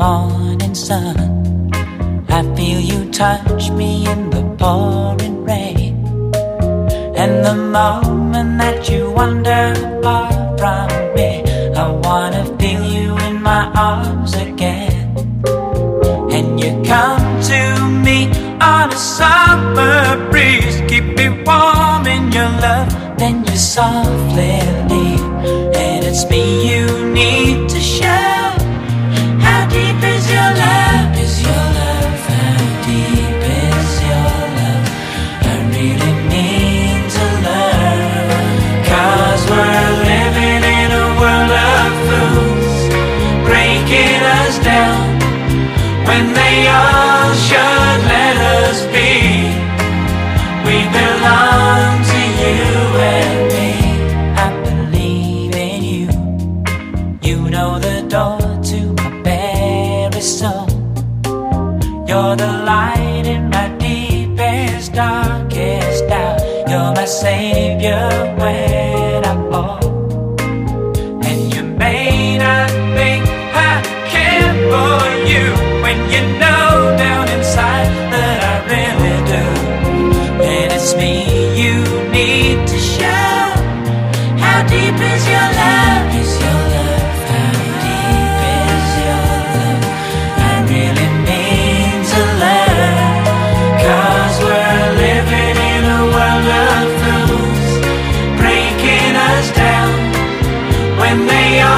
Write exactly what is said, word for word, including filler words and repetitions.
morning sun. I feel you touch me in the pouring rain. And the moment that you wander far from me, I wanna feel you in my arms again. And you come to me on a summer breeze, keep me warm in your love, then you softly leave. And it's me you need to show. How deep is your love? Is your love? How deep is your love? I really need to learn. Cause we're living in a world of fools, breaking us down when they all should let us be. We belong to you and me. I believe in you. You know the door to my very soul. You're the light in my deepest, darkest doubt. You're my savior when I fall. And you may not think I care for you, when you know down inside that I really do. And it's me you need to show. How deep is your love? Is your love? How deep is your love? I really need to learn. Cause we're living in a world of fools, breaking us down when they